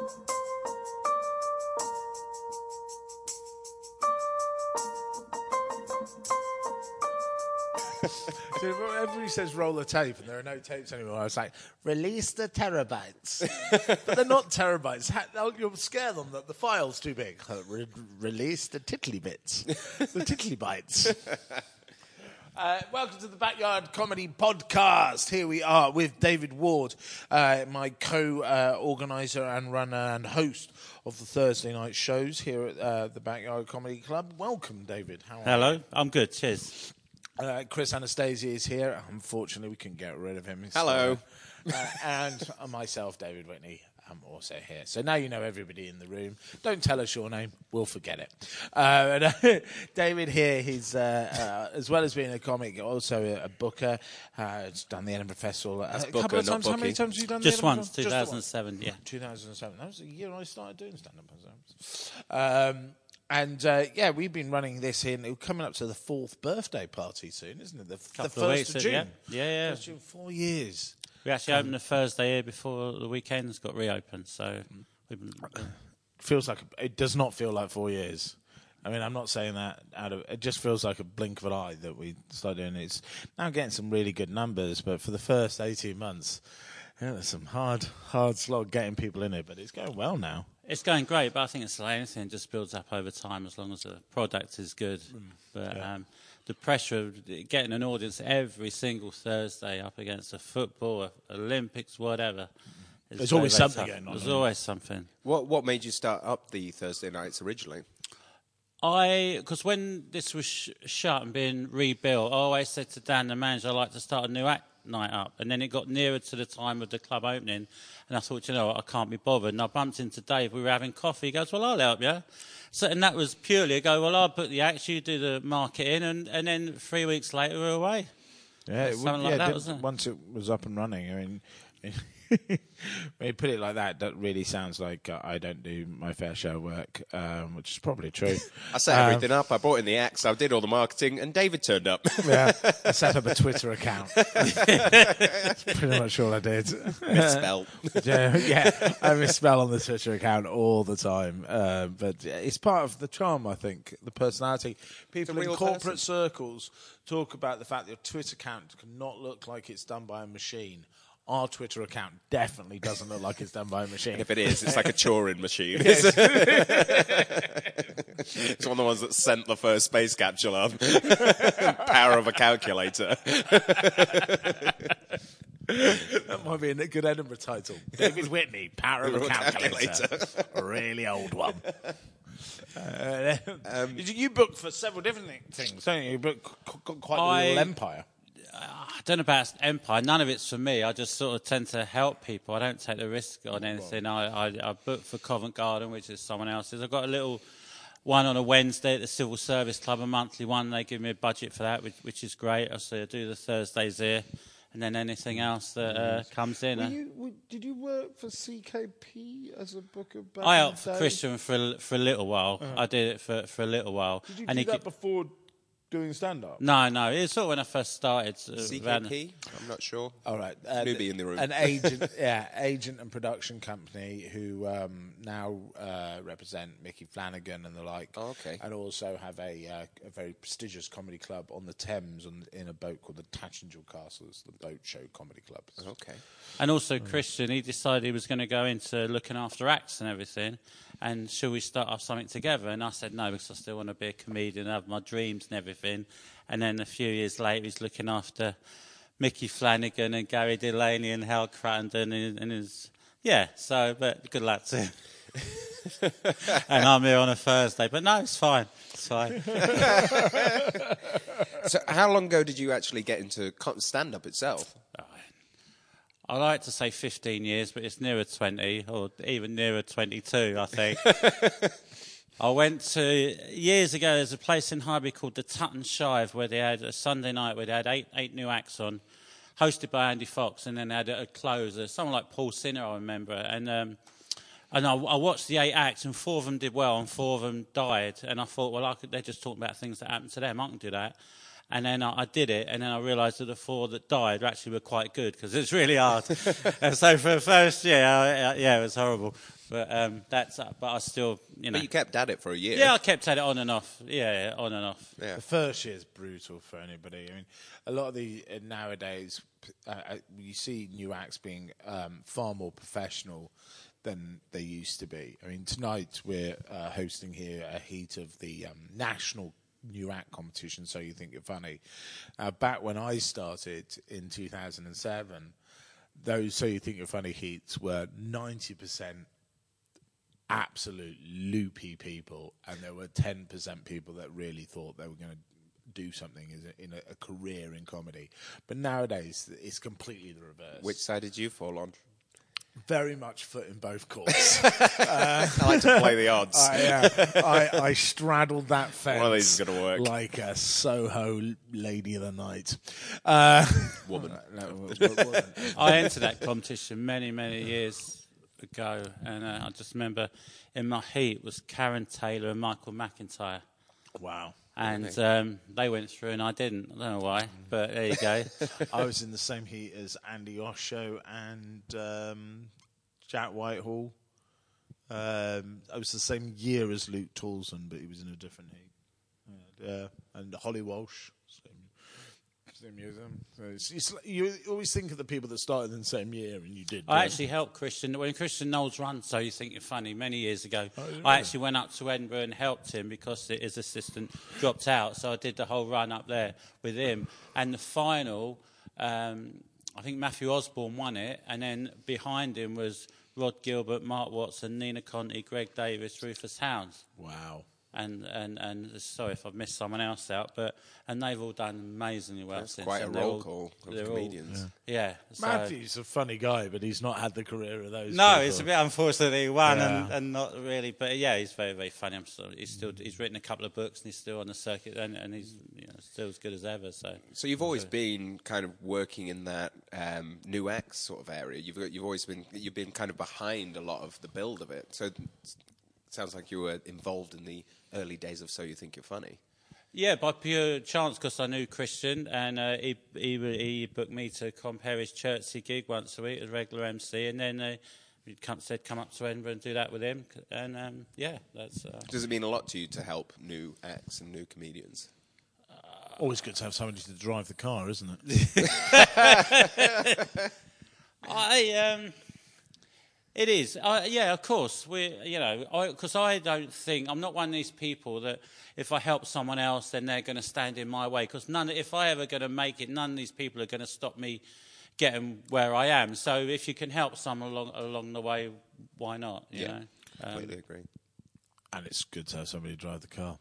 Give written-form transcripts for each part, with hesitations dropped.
So everybody says roll the tape, and there are no tapes anymore. I was like, release the terabytes. But they're not terabytes. You'll scare them that the file's too big. Release the tiddly bits. The tiddly bytes. Welcome to the Backyard Comedy Podcast. Here we are with David Ward, my co-organiser and runner and host of the Thursday night shows here at the Backyard Comedy Club. Welcome, David. How are you? Hello, I'm good. Cheers. Chris Anastasia is here. Unfortunately, we couldn't get rid of him. Hello. And myself, David Whitney, I'm also here. So now you know everybody in the room. Don't tell us your name. We'll forget it. David here, he's, as well as being a comic, also a booker. He's done the Edinburgh Festival a couple of times. How many times have you done Just the Edinburgh once, 2007, yeah. 2007. That was the year I started doing stand-up. And we've been running this coming up to the 4th birthday party soon, isn't it? The 1st of June. Yeah. 1st of June, 4 years. We actually opened the Thursday here before the weekends got reopened, so we've been... It does not feel like 4 years. I mean, I'm not saying that it just feels like a blink of an eye that we started doing it. It's now getting some really good numbers, but for the first 18 months, there's some hard slog getting people in it, but it's going well now. It's going great, but I think it's like anything, it just builds up over time as long as the product is good. But the pressure of getting an audience every single Thursday up against a football, Olympics, whatever. There's always something going on. There's always something. What made you start up the Thursday nights originally? Because when this was shut and being rebuilt, I always said to Dan, the manager, I'd like to start a new act night up. And then it got nearer to the time of the club opening, and I thought, I can't be bothered. And I bumped into Dave. We were having coffee. He goes, well, I'll help you. So, and that was purely, I go, well, I'll put the acts, you do the marketing, and then 3 weeks later we're away. Yeah, wasn't it? Once it was up and running, I mean... When you put it like that, that really sounds like I don't do my fair share of work, which is probably true. I set everything up. I brought in the acts. I did all the marketing, and David turned up. Yeah, I set up a Twitter account. That's pretty much all I did. Misspelled. Yeah, I misspell on the Twitter account all the time. But it's part of the charm, I think, the personality. People in corporate circles talk about the fact that your Twitter account cannot look like it's done by a machine. Our Twitter account definitely doesn't look like it's done by a machine. And if it is, it's like a Turing machine. Yes. It's one of the ones that sent the first space capsule up. Power of a calculator. That might be a good Edinburgh title. David Whitney, Power of a calculator. A really old one. You booked for several different things, don't you? You booked quite a little empire. I don't know about Empire. None of it's for me. I just sort of tend to help people. I don't take the risk on anything. I book for Covent Garden, which is someone else's. I've got a little one on a Wednesday at the Civil Service Club, a monthly one. They give me a budget for that, which is great. I do the Thursdays here, and then anything else that comes in. Did you work for CKP as a booker? I helped for Christian for a little while. I did it for a little while. Did you do that before doing stand-up? No. It was sort of when I first started. CKP? I'm not sure. All right. Newbie in the room. An agent, agent and production company who now represent Mickey Flanagan and the like. Oh, okay. And also have a very prestigious comedy club on the Thames in a boat called the Tatchingel Castles, the boat show comedy club. Okay. And also Christian, he decided he was going to go into looking after acts and everything. And should we start off something together? And I said no, because I still want to be a comedian, have my dreams and everything. And then a few years later, he's looking after Mickey Flanagan and Gary Delaney and Hal Crattenden and his... Yeah, but good luck to him. And I'm here on a Thursday. But no, it's fine. It's fine. So how long ago did you actually get into stand-up itself? I like to say 15 years, but it's nearer 20, or even nearer 22, I think. I went to, years ago, there's a place in Highbury called the Tutton Shive, where they had a Sunday night where they had eight new acts on, hosted by Andy Fox, and then they had a closer, someone like Paul Sinner, I remember. And I watched the 8 acts, and 4 of them did well, and 4 of them died. And I thought, well, they're just talking about things that happened to them. I can do that. And then I did it, and then I realised that the 4 that died actually were quite good, because it's really hard. And so for the first year, it was horrible. But but I still, But you kept at it for a year. Yeah, I kept at it on and off. Yeah, on and off. Yeah. The first year is brutal for anybody. I mean, a lot of the nowadays you see new acts being far more professional than they used to be. I mean, tonight we're hosting here a heat of the national new act competition, So You Think You're Funny. Back when I started in 2007, those So You Think You're Funny heats were 90% absolute loopy people, and there were 10% people that really thought they were going to do something in a career in comedy. But nowadays, it's completely the reverse. Which side did you fall on? Very much foot in both courts. I like to play the odds. I straddled that fence. One of these is going to work. Like a Soho lady of the night. Woman. I entered that competition many, many years ago, and I just remember in my heat was Karen Taylor and Michael McIntyre. Wow. And they went through and I didn't. I don't know why, but there you go. I was in the same heat as Andy Osho and Jack Whitehall. I was the same year as Luke Toulson, but he was in a different heat. And Holly Walsh, same year as him. You always think of the people that started in the same year, and you did. I actually helped Christian when Christian Knowles ran So You Think You're Funny many years ago. I actually went up to Edinburgh and helped him because his assistant dropped out. So I did the whole run up there with him. And the final, I think Matthew Osborne won it, and then behind him was Rod Gilbert, Mark Watson, Nina Conti, Greg Davis, Rufus Hounds. Wow. And sorry if I've missed someone else out, and they've all done amazingly well. That's since. quite a and roll call of comedians. Yeah. So, Matthew's a funny guy, but he's not had the career of those. no, people. it's a bit unfortunate that he won and not really, but yeah, he's very, very funny. He's written a couple of books and he's still on the circuit and he's still as good as ever. So you've always been kind of working in that new acts sort of area. You've been kind of behind a lot of the build of it. So it sounds like you were involved in the early days of So You Think You're Funny. Yeah, by pure chance, because I knew Christian, and he booked me to compare his Chertsey gig once a week as regular MC, and then he said come up to Edinburgh and do that with him, and that's... Does it mean a lot to you to help new acts and new comedians? Always good to have somebody to drive the car, isn't it? It is, yeah, of course. Because I don't think I'm not one of these people that if I help someone else, then they're going to stand in my way. Because if I ever going to make it, none of these people are going to stop me getting where I am. So if you can help someone along the way, why not? You know? Completely agree. And it's good to have somebody to drive the car.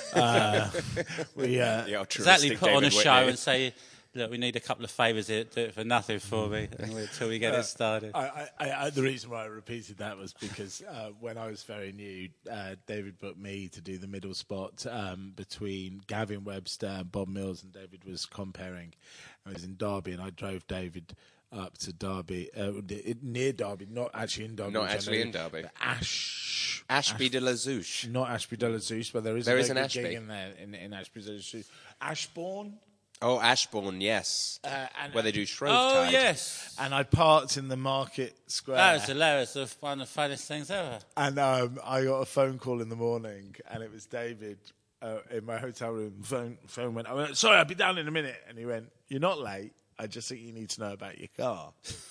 Exactly, put on a show and say, look, we need a couple of favours here, do it for nothing for me until we get it started. The reason why I repeated that was because when I was very new, David booked me to do the middle spot between Gavin Webster and Bob Mills, and David was comparing. I was in Derby, and I drove David up to Derby, near Derby, not actually in Derby. Not actually in Derby. Ashby de la Zouche. Not Ashby de la Zouche, but there is an Ashby gig in there, in Ashby de la Zouche. Ashbourne? Oh, Ashbourne, yes. Where they do Shrovetide. Oh, yes. And I parked in the market square. That was hilarious. One of the funniest things ever. And I got a phone call in the morning, and it was David in my hotel room. Phone went, I went, sorry, I'll be down in a minute. And he went, you're not late. I just think you need to know about your car.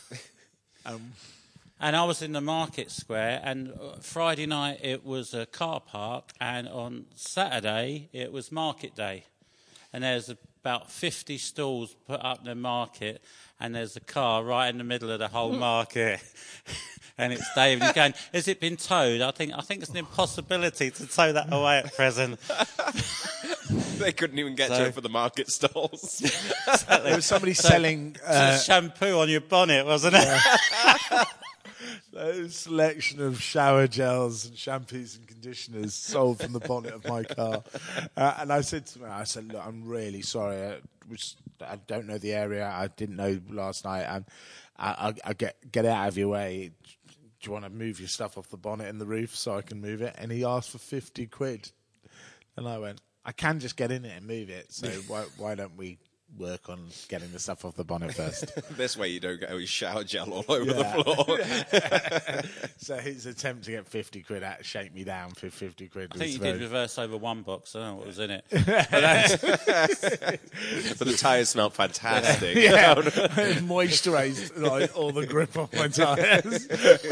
And I was in the market square, and Friday night it was a car park, and on Saturday it was market day. And there's about 50 stalls put up in the market, and there's a car right in the middle of the whole market. And it's David. He's going, has it been towed? I think it's an impossibility to tow that away at present. They couldn't even get to it for the market stalls. There was somebody selling... shampoo on your bonnet, wasn't it? Yeah. A selection of shower gels and shampoos and conditioners sold from the bonnet of my car. And I said to him, look, I'm really sorry. I don't know the area. I didn't know last night. And I'll get it out of your way. Do you want to move your stuff off the bonnet and the roof so I can move it? And he asked for 50 quid. And I went, I can just get in it and move it. So why don't we work on getting the stuff off the bonnet first. This way you don't get any shower gel all over the floor. So his attempt to get 50 quid out, shake me down for 50 quid. I think you did reverse over one box. I don't know what was in it. But the tyres smelled fantastic. Yeah, moisturised like all the grip off my tyres.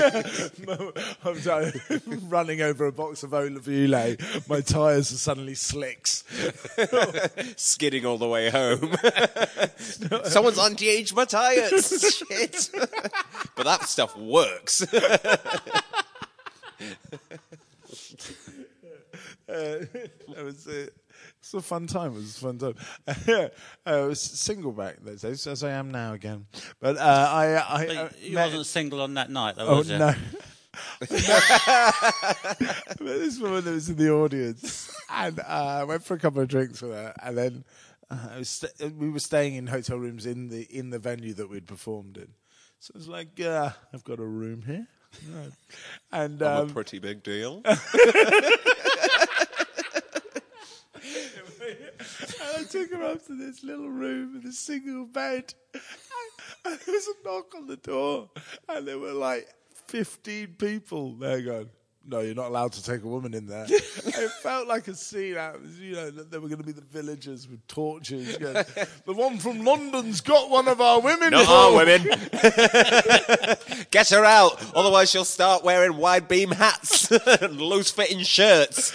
I'm running over a box of Olavule. My tyres are suddenly slicks. Skidding all the way home. Someone's anti-aged my tyres. Shit. But that stuff works. It's a fun time. It was a fun time. I was single back those days, as I am now again. But you wasn't single on that night, though, was you? No. This woman that was in the audience, and I went for a couple of drinks with her, and then we were staying in hotel rooms in the venue that we'd performed in. So it's like, I've got a room here, and I'm a pretty big deal. And I took her up to this little room with a single bed, and there was a knock on the door, and there were like 15 people there going, no, you're not allowed to take a woman in there. It felt like a scene out, there were going to be the villagers with torches going, the one from London's got one of our women. Not our women. Get her out, otherwise she'll start wearing wide beam hats and loose fitting shirts.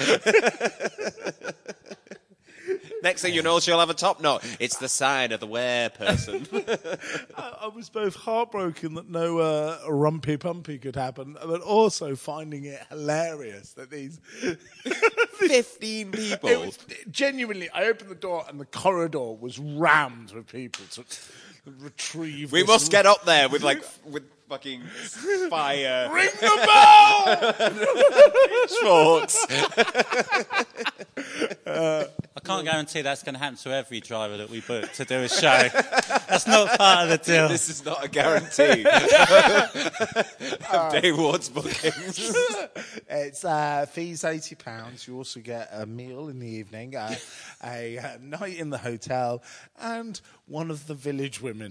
Next thing you know, she'll have a top knot. It's the sign of the wear person. I was both heartbroken that no rumpy pumpy could happen, but also finding it hilarious that these 15 people. It was, genuinely, I opened the door and the corridor was rammed with people to retrieve. We must get up there with fucking fire. Ring the bell! Pitchforks. I can't guarantee that's going to happen to every driver that we book to do a show. That's not part of the deal. This is not a guarantee of Dave Ward's bookings. It's fees £80. You also get a meal in the evening, a night in the hotel, and one of the village women.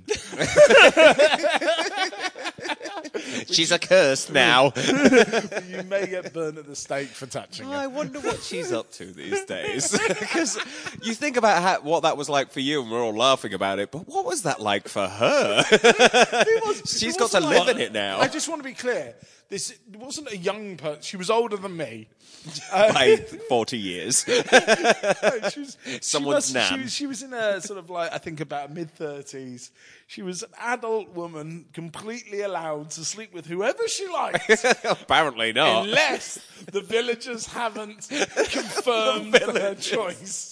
She's accursed now. You may get burned at the stake for touching her. I wonder what she's up to these days. Because you think about what that was like for you, and we're all laughing about it, but what was that like for her? She's got to live in it now. I just want to be clear. This wasn't a young person. She was older than me. By 40 years. Someone's nan. She was in a sort of like, I think about mid-30s. She was an adult woman, completely allowed to sleep with whoever she liked. Apparently not. Unless the villagers haven't confirmed their choice.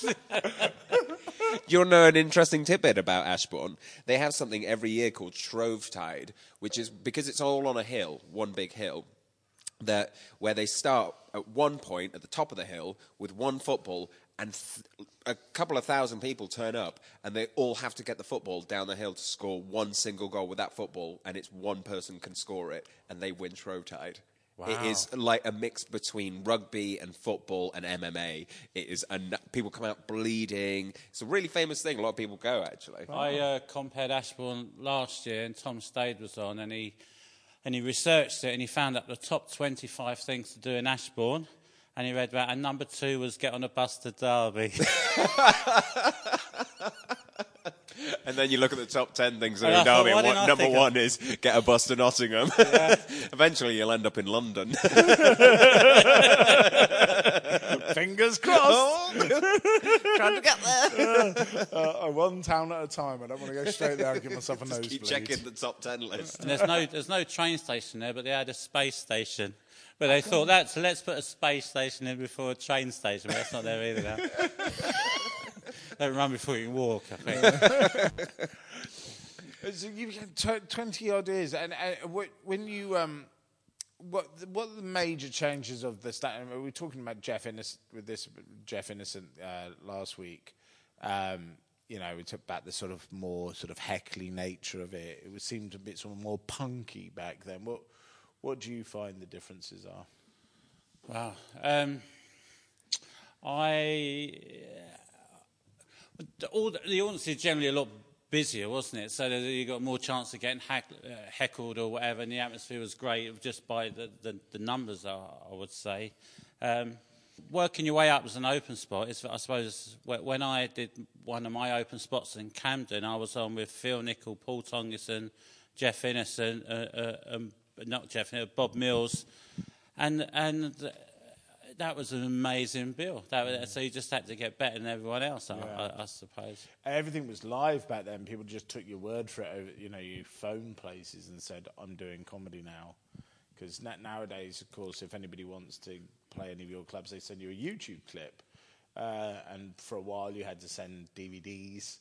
You'll know an interesting tidbit about Ashbourne. They have something every year called Shrovetide, which is, because it's all on a hill, one big hill, where they start at one point at the top of the hill with one football, and a couple of thousand people turn up, and they all have to get the football down the hill to score one single goal with that football, and it's one person can score it, and they win Shrovetide. Wow. It is like a mix between rugby and football and MMA. It is, people come out bleeding. It's a really famous thing. A lot of people go, actually. I compared Ashbourne last year, and Tom Stade was on, and he researched it, and he found out the top 25 things to do in Ashbourne, and he read about, and number 2 was get on a bus to Derby. And then you look at the top 10 things that are in Derby, and number 1 is get a bus to Nottingham. Yeah. Eventually you'll end up in London. Fingers crossed. Trying to get there. One town at a time. I don't want to go straight there and give myself a nosebleed. Keep checking the top 10 list. And there's no train station there, but they had a space station. But they thought so let's put a space station in before a train station, but that's not there either now. Don't run before you can walk, I think. So you've had 20 odd years, and when you what are the major changes of the stand? We were talking about Jeff Innocent last week. We talked about the sort of more sort of heckly nature of it. It seemed a bit sort of more punky back then. What do you find the differences are? Wow. the audience is generally a lot busier, wasn't it? So that you got more chance of getting heckled or whatever, and the atmosphere was great just by the numbers, I would say. Working your way up as an open spot is, I suppose, when I did one of my open spots in Camden, I was on with Phil Nicol, Paul Tongeson, Jeff Innocent, not Jeff, Bob Mills, and that was an amazing bill. So you just had to get better than everyone else, I suppose. Everything was live back then. People just took your word for it. You phone places and said, "I'm doing comedy now." Because nowadays, of course, if anybody wants to play any of your clubs, they send you a YouTube clip. And for a while, you had to send DVDs.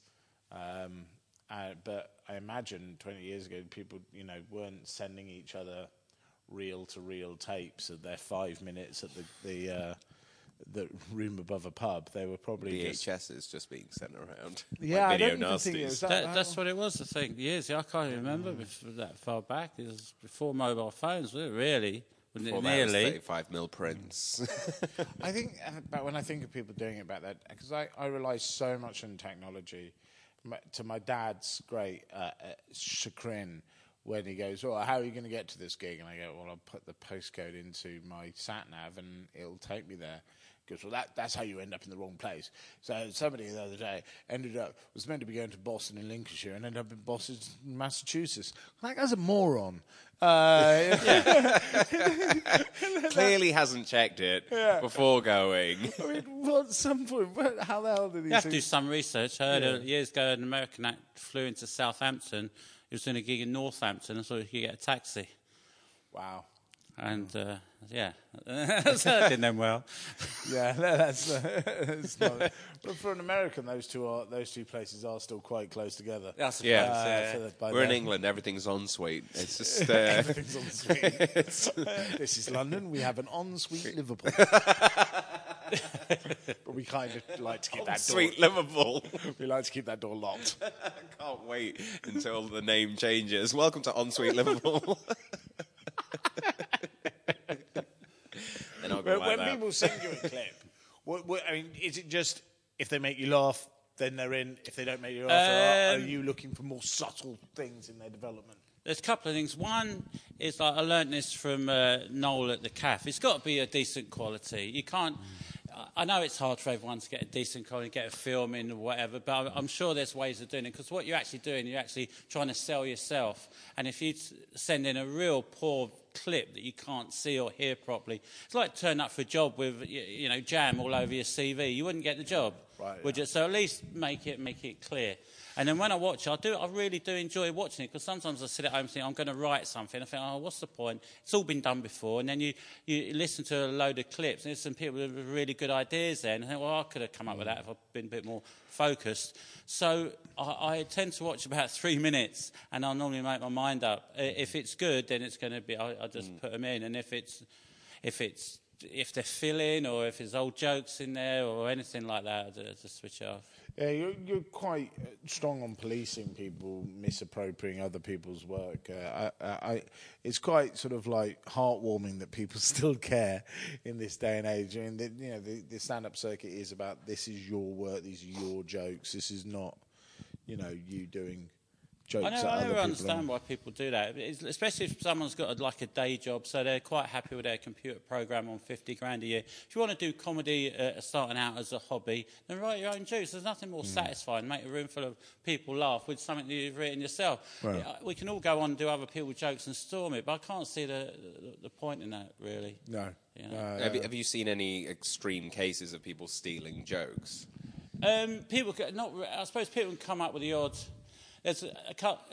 But I imagine 20 years ago, people, weren't sending each other reel-to-reel tapes of their 5 minutes at the room above a pub. They were probably VHSs just being sent around. Yeah, like video I don't even think it was that's what it was, I think. Years ago, I can't remember that far back. It was before mobile phones, wasn't it, really? Before nearly 35mm prints. I think, but when I think of people doing it back then, because I rely so much on technology, to my dad's great chagrin, when he goes, "Oh, how are you going to get to this gig?" And I go, "Well, I'll put the postcode into my sat-nav and it'll take me there." He goes, "Well, that's how you end up in the wrong place." So somebody the other day was meant to be going to Boston in Lincolnshire and ended up in Boston, Massachusetts. That guy's a moron. Clearly hasn't checked it before going. I mean, well, at some point, how the hell did he? You have to do some research. I heard years ago an American act flew into Southampton. He was doing a gig in Northampton and thought he could get a taxi. Wow. And, so that didn't end well. Yeah, that's not... But for an American, those two places are still quite close together. We're in England, everything's ensuite. It's just... everything's ensuite. This is London, we have an ensuite Liverpool. But we kind of like to keep that door... Ensuite Liverpool. We like to keep that door locked. I can't wait until the name changes. Welcome to Ensuite Liverpool. When people send you a clip, I mean, is it just if they make you laugh, then they're in? If they don't make you laugh, are you looking for more subtle things in their development? There's a couple of things. One is like I learnt this from Noel at the CAF. It's got to be a decent quality. You can't. I know it's hard for everyone to get a decent quality, get a film in or whatever, but I'm sure there's ways of doing it, because what you're actually doing, you're actually trying to sell yourself. And if you send in a real poor clip that you can't see or hear properly, it's like turning up for a job with jam all over your CV. You wouldn't get the job, would you? So at least make it clear. And then when I watch it, I really do enjoy watching it, because sometimes I sit at home and think, I'm going to write something. I think, oh, what's the point? It's all been done before. And then you listen to a load of clips, and there's some people with really good ideas there. And I think, well, I could have come up with that if I'd been a bit more focused. So I tend to watch about 3 minutes, and I'll normally make my mind up. If it's good, then it's going to be, I just put them in. And if they're filling, or if there's old jokes in there or anything like that, I just switch it off. Yeah, you're quite strong on policing people misappropriating other people's work. It's quite sort of like heartwarming that people still care in this day and age. I mean, the stand-up circuit is about, this is your work, these are your jokes. This is not, you doing jokes. I never understand why people do that, especially if someone's got a day job, so they're quite happy with their computer program on $50,000 a year. If you want to do comedy starting out as a hobby, then write your own jokes. There's nothing more satisfying. Make a room full of people laugh with something that you've written yourself. Right. We can all go on and do other people's jokes and storm it, but I can't see the point in that, really. No. Have you seen any extreme cases of people stealing jokes? I suppose people can come up with the odd... There's a couple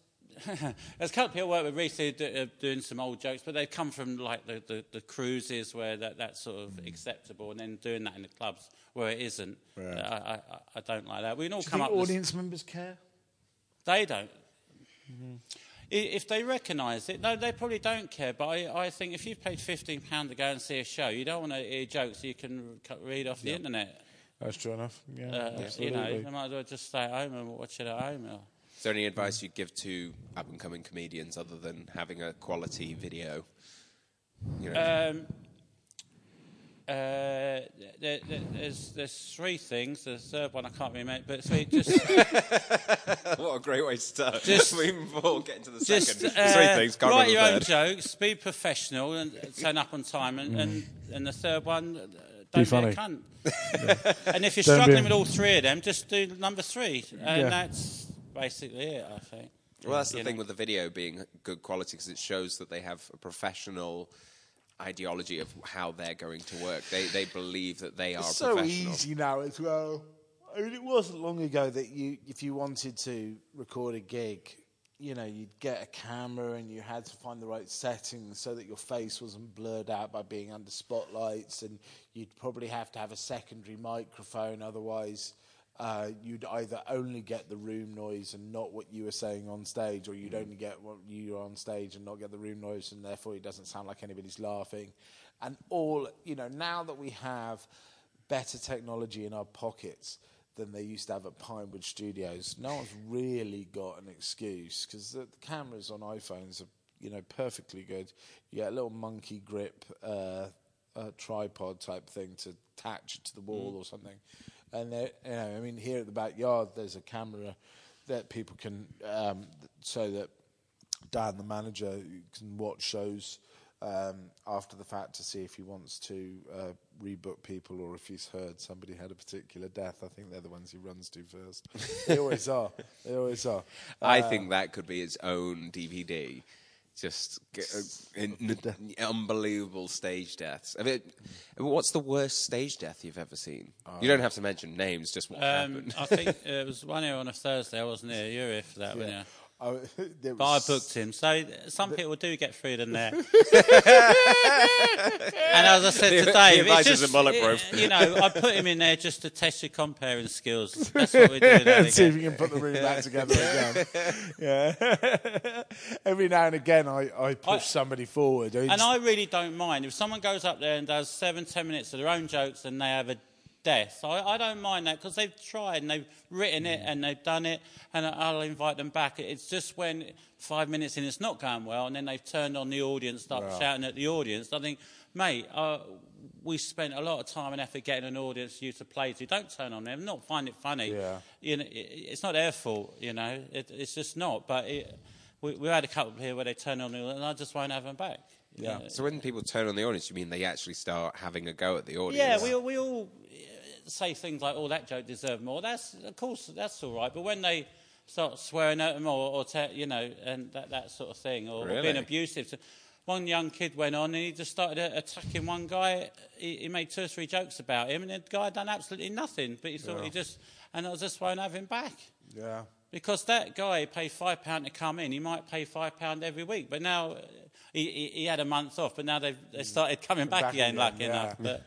of people I work with recently doing some old jokes, but they come from like the cruises where that's sort of acceptable, and then doing that in the clubs where it isn't. Right. I don't like that. We can all come up. Do audience members care? They don't. Mm-hmm. If they recognise it, no, they probably don't care. But I think if you've paid £15 to go and see a show, you don't want to hear jokes you can read off the internet. That's true enough. Yeah, absolutely. You might as well just stay at home and watch it at home. Is there any advice you'd give to up-and-coming comedians other than having a quality video? There's three things. The third one I can't remember, but three. Just what a great way to start. Just before getting to the just second. Three things. Can't write your remember own the third. jokes. Be professional and turn up on time. And the third one, don't Be funny. a cunt. And if you're struggling with all three of them, just do number 3, and that's basically it, I think. Well, that's the thing with the video being good quality, because it shows that they have a professional ideology of how they're going to work. They believe that they are so professional. easy now as well. I mean, it wasn't long ago that if you wanted to record a gig, you'd get a camera and you had to find the right settings so that your face wasn't blurred out by being under spotlights, and you'd probably have to have a secondary microphone, otherwise you'd either only get the room noise and not what you were saying on stage, or you'd only get what you were on stage and not get the room noise, and therefore it doesn't sound like anybody's laughing. And now that we have better technology in our pockets than they used to have at Pinewood Studios, no one's really got an excuse, because the cameras on iPhones are perfectly good. You get a little monkey grip tripod type thing to attach it to the wall or something. And here at the backyard, there's a camera that people can, so that Dan, the manager, can watch shows after the fact to see if he wants to rebook people, or if he's heard somebody had a particular death. I think they're the ones he runs to first. They always are. I think that could be its own DVD. Just unbelievable stage deaths. I mean, what's the worst stage death you've ever seen? You don't have to mention names, just what happened. I think it was one here on a Thursday. I wasn't here. You were here for that, weren't you? But I booked him. So some people do get through them there. And as I said to Dave, it's just, bulletproof. I put him in there just to test your comparing skills. That's what we do. And see if you can put the room back together again. Yeah. Every now and again, I push somebody forward. And I really don't mind. If someone goes up there and does 7-10 minutes of their own jokes and they have a death, I don't mind that, because they've tried and they've written it and they've done it, and I'll invite them back. It's just when 5 minutes in it's not going well and then they've turned on the audience, start shouting at the audience. I think, mate, we spent a lot of time and effort getting an audience used to play to. Don't turn on them, not find it funny. Yeah. It's not their fault, it's just not. But we had a couple here where they turn on the audience, and I just won't have them back. Yeah. So when people turn on the audience, you mean they actually start having a go at the audience? Yeah, we all say things like, "Oh, that joke deserved more." That's all right. But when they start swearing at them, or and that sort of thing, or being abusive. So one young kid went on and he just started attacking one guy. He made 2 or 3 jokes about him, and the guy done absolutely nothing. But he thought and I just won't have him back. Yeah. Because that guy paid £5 to come in. He might pay £5 every week, but now he had a month off. But now they started coming back again, lucky enough. But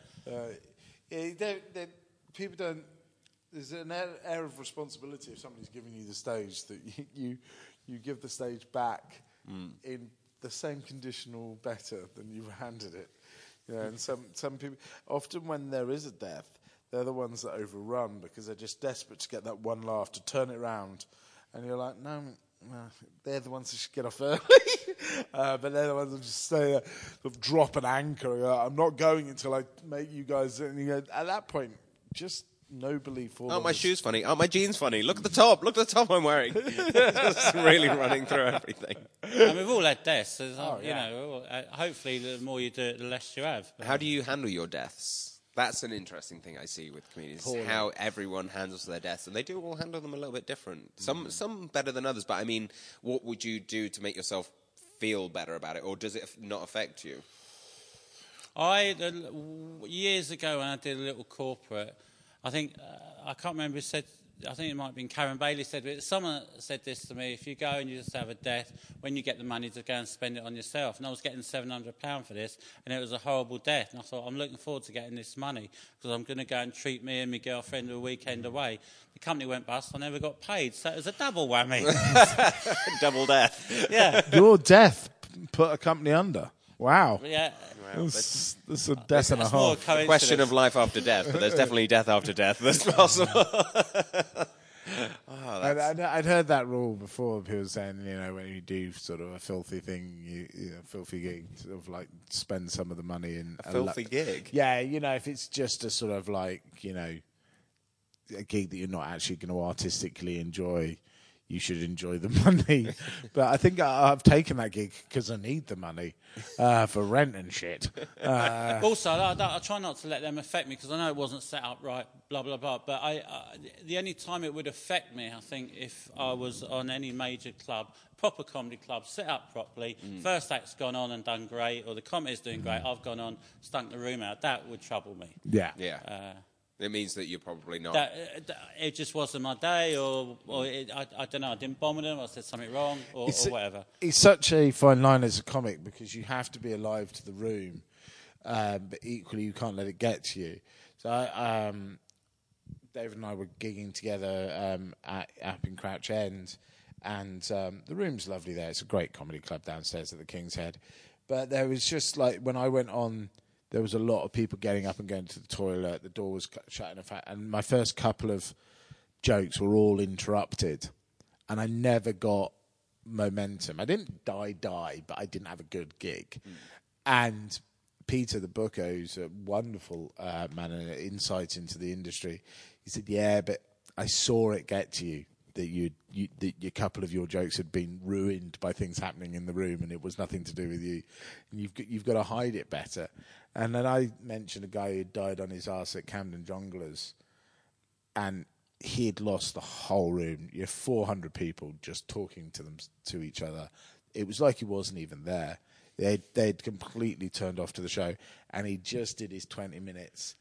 people don't. There's an air of responsibility if somebody's giving you the stage, that you give the stage back in the same condition or better than you handed it. And some people, often when there is a death, they're the ones that overrun, because they're just desperate to get that one laugh, to turn it round. And you're like, no, they're the ones that should get off early. But they're the ones that just stay there, sort of drop an anchor. I'm not going until I make you guys. And you go, at that point, just nobly fall. Aren't my shoes funny? Aren't my jeans funny? Look at the top. Look at the top I'm wearing. Just really running through everything. And we've all had deaths. Hopefully the more you do it, the less you have. How do you handle your deaths? That's an interesting thing I see with comedians, how everyone handles their deaths. And they do all handle them a little bit different. Some better than others. But, I mean, what would you do to make yourself feel better about it? Or does it not affect you? Years ago when I did a little corporate, I think, I can't remember who said, I think it might have been Karen Bailey said, but someone said this to me: if you go and you just have a death, when you get the money to go and spend it on yourself. And I was getting £700 for this, and it was a horrible death. And I thought, I'm looking forward to getting this money, because I'm going to go and treat me and my girlfriend a weekend away. The company went bust, I never got paid, so it was a double whammy. Double death. Yeah. Your death put a company under. Wow. Yeah. That's a death and a half. A question of life after death, but there's definitely death after death that's possible. Oh, I'd heard that rule before. People saying, when you do sort of a filthy thing, a filthy gig, sort of like spend some of the money in a filthy gig. Yeah, if it's just a sort of like, a gig that you're not actually going to artistically enjoy, you should enjoy the money. But I think I've taken that gig because I need the money for rent and shit. Also, I try not to let them affect me because I know it wasn't set up right, blah, blah, blah. But the only time it would affect me, I think, if I was on any major club, proper comedy club, set up properly, first act's gone on and done great, or the comedy's doing great, I've gone on, stunk the room out, that would trouble me. Yeah. It means that you're probably not. It just wasn't my day, or I don't know. I didn't bomb them. I said something wrong, or whatever. It's such a fine line as a comic because you have to be alive to the room, but equally you can't let it get to you. So David and I were gigging together up in Crouch End, and the room's lovely there. It's a great comedy club downstairs at the King's Head. But there was just like when I went on. There was a lot of people getting up and going to the toilet. The door was shut in a fact. And my first couple of jokes were all interrupted. And I never got momentum. I didn't die, but I didn't have a good gig. And Peter, the booker, who's a wonderful man and an insight into the industry, he said, yeah, but I saw it get to you. That a couple of your jokes had been ruined by things happening in the room, and it was nothing to do with you. And you've got to hide it better. And then I mentioned a guy who died on his arse at Camden Jongleurs, and he'd lost the whole room. You have 400 people just talking to each other. It was like he wasn't even there. They'd completely turned off to the show, and he just did his 20 minutes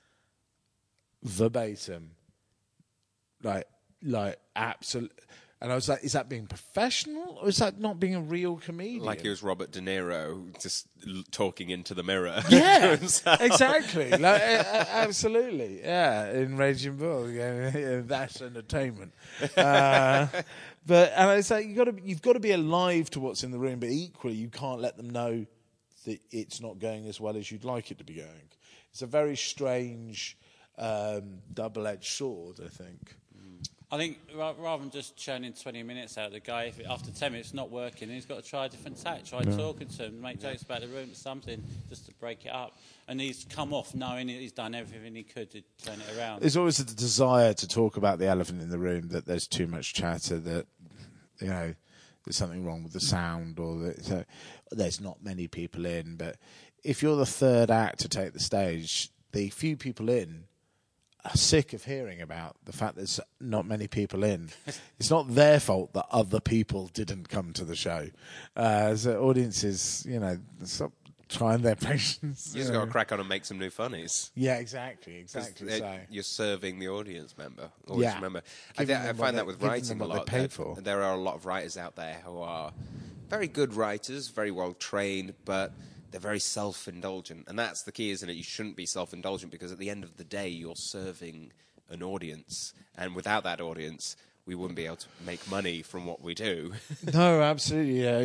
verbatim, like absolute. And I was like, is that being professional or is that not being a real comedian? Like he was Robert De Niro just talking into the mirror. Yeah, exactly. Absolutely. Yeah, in Raging Bull. Yeah, that's entertainment. And it's like you've got to be alive to what's in the room, but equally you can't let them know that it's not going as well as you'd like it to be going. It's a very strange double-edged sword, I think. I think rather than just churning 20 minutes out of the guy, if after 10 minutes not working, he's got to try a different tack, try talking to him, make jokes about the room, something, just to break it up. And he's come off knowing he's done everything he could to turn it around. There's always a desire to talk about the elephant in the room, that there's too much chatter, that, there's something wrong with the sound, or that there's not many people in. But if you're the third act to take the stage, the few people in are sick of hearing about the fact there's not many people in. It's not their fault that other people didn't come to the show. So audiences, stop trying their patience. You just got to crack on and make some new funnies. Yeah, exactly. So you're serving the audience member. Remember. I find that with writing a lot. There are a lot of writers out there who are very good writers, very well trained, but they're very self-indulgent. And that's the key, isn't it? You shouldn't be self-indulgent because at the end of the day, you're serving an audience. And without that audience, we wouldn't be able to make money from what we do. No, absolutely. Yeah.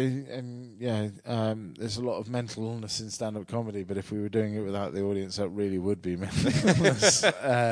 And there's a lot of mental illness in stand-up comedy, but if we were doing it without the audience, that really would be mental illness.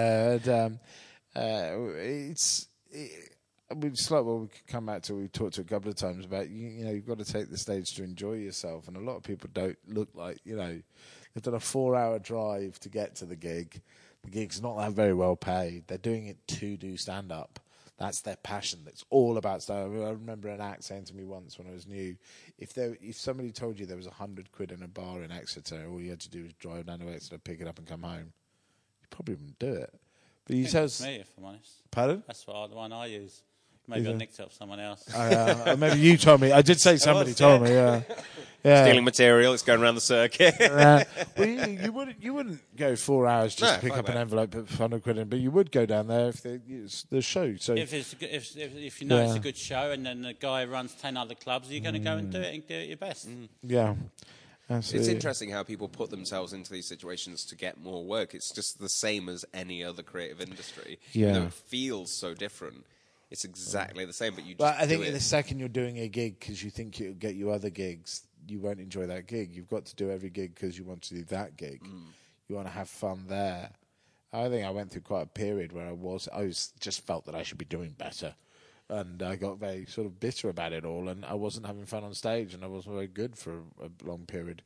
It's like what we could come back to. We've talked to a couple of times about you've got to take the stage to enjoy yourself, and a lot of people don't look like they've done a 4-hour drive to get to the gig. The gig's not that very well paid. They're doing it to do stand up. That's their passion. It's all about stand up. I remember an act saying to me once when I was new, if somebody told you there was £100 in a bar in Exeter, all you had to do was drive down to Exeter, pick it up, and come home, you probably wouldn't do it. But you tell me, if I'm honest. Pardon? That's the one I use. Maybe I nicked it off someone else. Maybe you told me. I did say somebody told me. Yeah. Stealing material. It's going around the circuit. Well, you wouldn't go 4 hours just to pick up an envelope, put £100 in, but you would go down there if it's the show. So if you know it's a good show, and then the guy runs 10 other clubs, you're going to go and do it your best. Yeah. Absolutely. It's interesting how people put themselves into these situations to get more work. It's just the same as any other creative industry. Yeah. Even though it feels so different. It's exactly the same, but you just But I think the second you're doing a gig because you think it'll get you other gigs, you won't enjoy that gig. You've got to do every gig because you want to do that gig. You want to have fun there. I think I went through quite a period where I just felt that I should be doing better. and I got very sort of bitter about it all, and I wasn't having fun on stage, and I wasn't very good for a long period.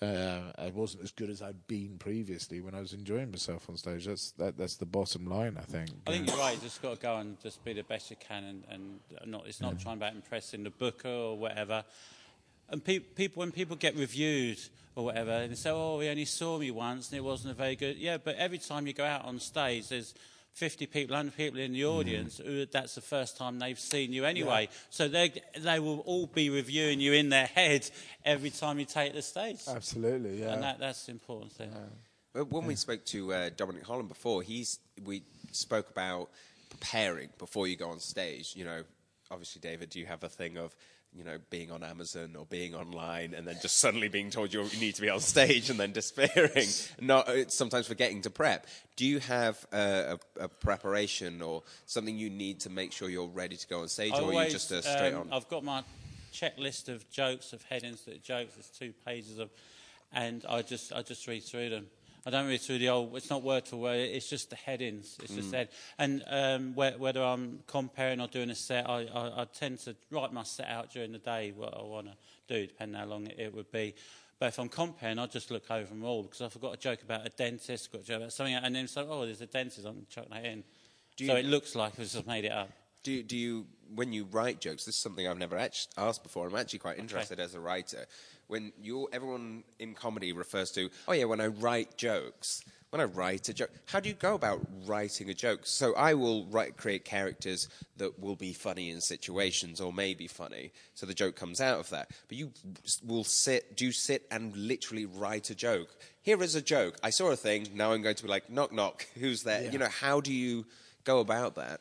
I wasn't as good as I'd been previously when I was enjoying myself on stage. That's the bottom line, I think. I think you're right. You just got to go and just be the best you can, and not. It's not trying about impressing the booker or whatever. And people, when people get reviewed or whatever, and they say, "Oh, he only saw me once, and it wasn't a very good." Yeah, but every time you go out on stage, there's 50 people, 100 people in the audience who that's the first time they've seen you anyway. Yeah. So they will all be reviewing you in their head every time you take the stage. Absolutely, yeah. And that's the important thing. When we spoke to Dominic Holland before, we spoke about preparing before you go on stage. You know, obviously, David, you have a thing of, you know, being on Amazon or being online and then just suddenly being told you need to be on stage and then despairing, sometimes forgetting to prep. Do you have a preparation or something you need to make sure you're ready to go on stage, or are you just straight on? I've got my checklist of jokes, of headings to jokes. There's 2 pages of, and I just read through them. I don't read through the old. It's not word for word. It's just the headings. It's just head. And whether I'm comparing or doing a set, I tend to write my set out during the day, what I want to do, depending how long it would be. But if I'm comparing, I just look over them all, because I've got a joke about a dentist, got a joke about something, and then say, "Oh, there's a dentist. I'm chucking that in." So it looks like I've just made it up. Do you, when you write jokes, this is something I've never asked before, I'm actually quite interested as a writer. When everyone in comedy refers to, oh yeah, when I write jokes, when I write a joke, how do you go about writing a joke? So I will create characters that will be funny in situations or may be funny, so the joke comes out of that. But you will sit and literally write a joke. Here is a joke. I saw a thing, now I'm going to be like, knock, knock, who's there? Yeah. You know, how do you go about that?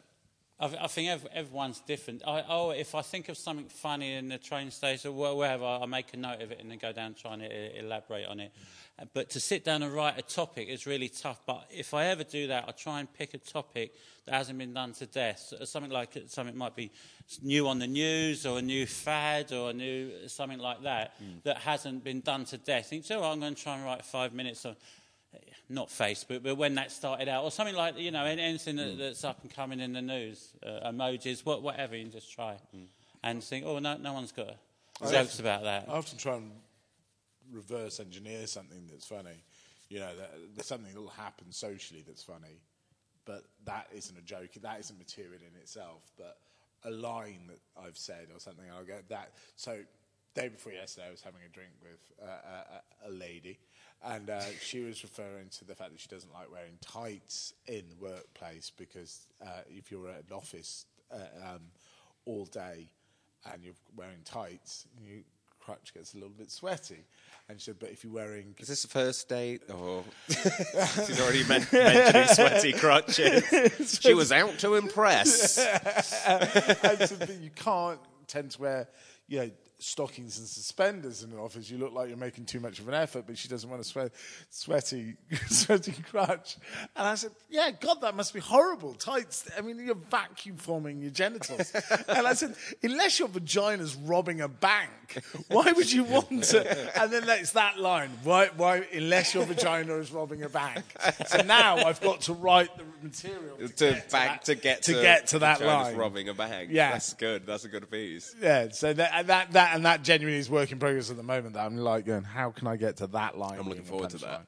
I think everyone's different. If I think of something funny in the train station or wherever, I make a note of it and then go down trying to elaborate on it. But to sit down and write a topic is really tough. But if I ever do that, I try and pick a topic that hasn't been done to death. Something might be new on the news, or a new fad, or something like that that hasn't been done to death. I think, so I'm going to try and write 5 minutes on, not Facebook, but when that started out, or something like, you know, anything that's up and coming in the news, emojis, whatever, you can just try and think, oh, no one's got jokes about that. I often try and reverse engineer something that's funny. You know, there's something that will happen socially that's funny, but that isn't a joke, that isn't material in itself, but a line that I've said or something, I'll get that. So, day before yesterday, I was having a drink with a lady, and she was referring to the fact that she doesn't like wearing tights in the workplace, because if you're at an office all day and you're wearing tights, your crotch gets a little bit sweaty. And she said, but if you're wearing... Is this a first date, or... She's already mentioning sweaty crotches. She was out to impress. And so, but you can't tend to wear, you know, stockings and suspenders in an office. You look like you're making too much of an effort, but she doesn't want a sweaty crotch. And I said, yeah, God, that must be horrible. Tights, I mean, you're vacuum forming your genitals. And I said, unless your vagina's robbing a bank, why would you want to? And then it's that line, why unless your vagina is robbing a bank. So now I've got to write the material to get to that line. Robbing a bank. Yeah. That's good. That's a good piece. Yeah, so that genuinely is work in progress at the moment. That I'm like going, how can I get to that line? I'm looking forward to that.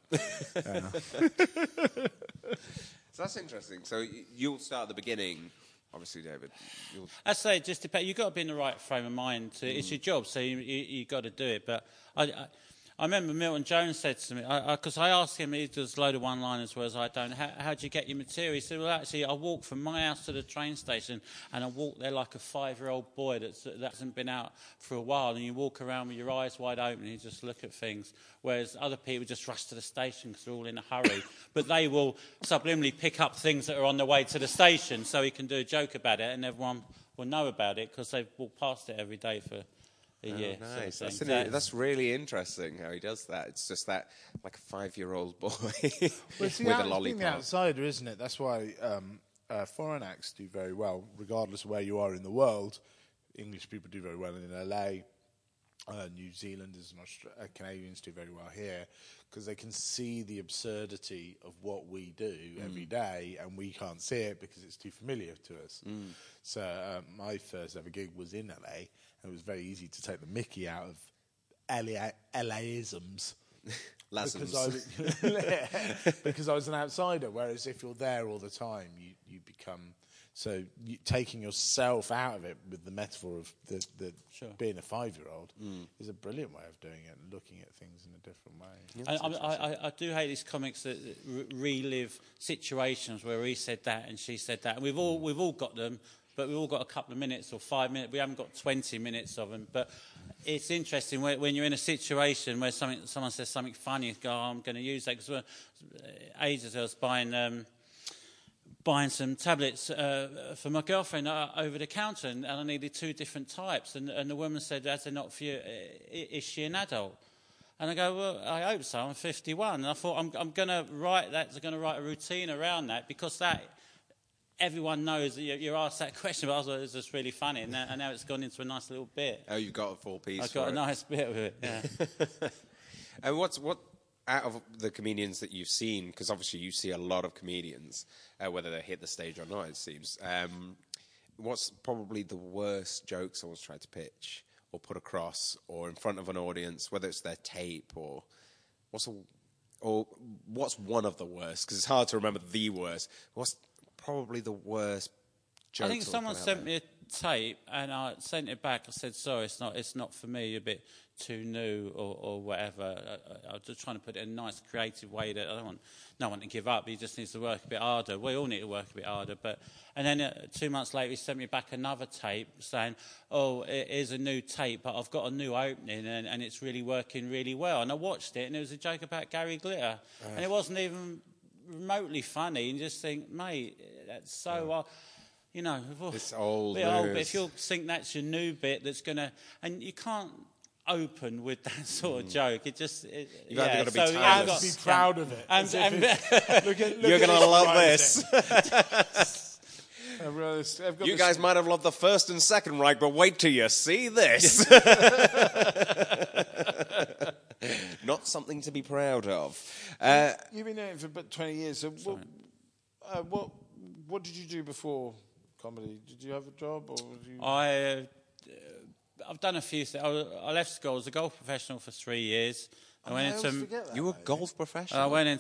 So that's interesting. So you'll start at the beginning, obviously, David. I say it just depends. You've got to be in the right frame of mind. It's your job, so you got to do it. But I remember Milton Jones said to me, because I asked him, he does a load of one-liners, whereas I don't, how do you get your material? He said, well, actually, I walk from my house to the train station, and I walk there like a 5-year-old boy that hasn't been out for a while, and you walk around with your eyes wide open, and you just look at things, whereas other people just rush to the station because they're all in a hurry. But they will subliminally pick up things that are on the way to the station, so he can do a joke about it, and everyone will know about it because they've walked past it every day for... Oh, nice. That's really interesting how he does that. It's just that, like a 5-year-old boy with a lollipop. Being the outsider, isn't it? That's why foreign acts do very well, regardless of where you are in the world. English people do very well in LA. New Zealanders and Canadians do very well here, because they can see the absurdity of what we do every day, and we can't see it because it's too familiar to us. So my first ever gig was in LA, and it was very easy to take the mickey out of LA-isms. Because I was an outsider, whereas if you're there all the time, you become... So taking yourself out of it with the metaphor of being a 5-year-old is a brilliant way of doing it, looking at things in a different way. I do hate these comics that relive situations where he said that and she said that. And we've all got them, but we've all got a couple of minutes or 5 minutes. We haven't got 20 minutes of them. But it's interesting when you're in a situation where someone says something funny, you go, oh, I'm going to use that. Because ages ago I was buying some tablets for my girlfriend over the counter, and I needed 2 different types. And the woman said, "As they're not for you, is she an adult?" And I go, "Well, I hope so. I'm 51." And I thought, I'm going to write that. I'm going to write a routine around that, because that everyone knows that you're asked that question. But I thought it was just really funny, and now it's gone into a nice little bit. Oh, you've got a full piece. I've got a nice bit with it. Yeah. And what? Out of the comedians that you've seen, because obviously you see a lot of comedians, whether they hit the stage or not, it seems. What's probably the worst joke someone's tried to pitch or put across, or in front of an audience, whether it's their tape or what's one of the worst? Because it's hard to remember the worst. What's probably the worst joke? I think someone sent me a tape, and I sent it back. I said, "Sorry, it's not for me. A bit too new or whatever." I was just trying to put it in a nice, creative way that I don't want no one to give up. He just needs to work a bit harder. We all need to work a bit harder. And then 2 months later, he sent me back another tape saying, "Oh, it is a new tape, but I've got a new opening, and it's really working really well." And I watched it, and it was a joke about Gary Glitter, and it wasn't even remotely funny. And you just think, mate, that's so... You know, it's old. But if you think that's your new bit, that's gonna, and you can't open with that sort of joke. It just, you've got to be timeless. Be proud of it. You're going to love this. You guys might have loved the first and second Reich, but wait till you see this. Not something to be proud of. You've been doing it for about 20 years. So what did you do before comedy? Did you have a job, or I've done a few things. I left school. I was a golf professional for 3 years. You were a golf professional? I went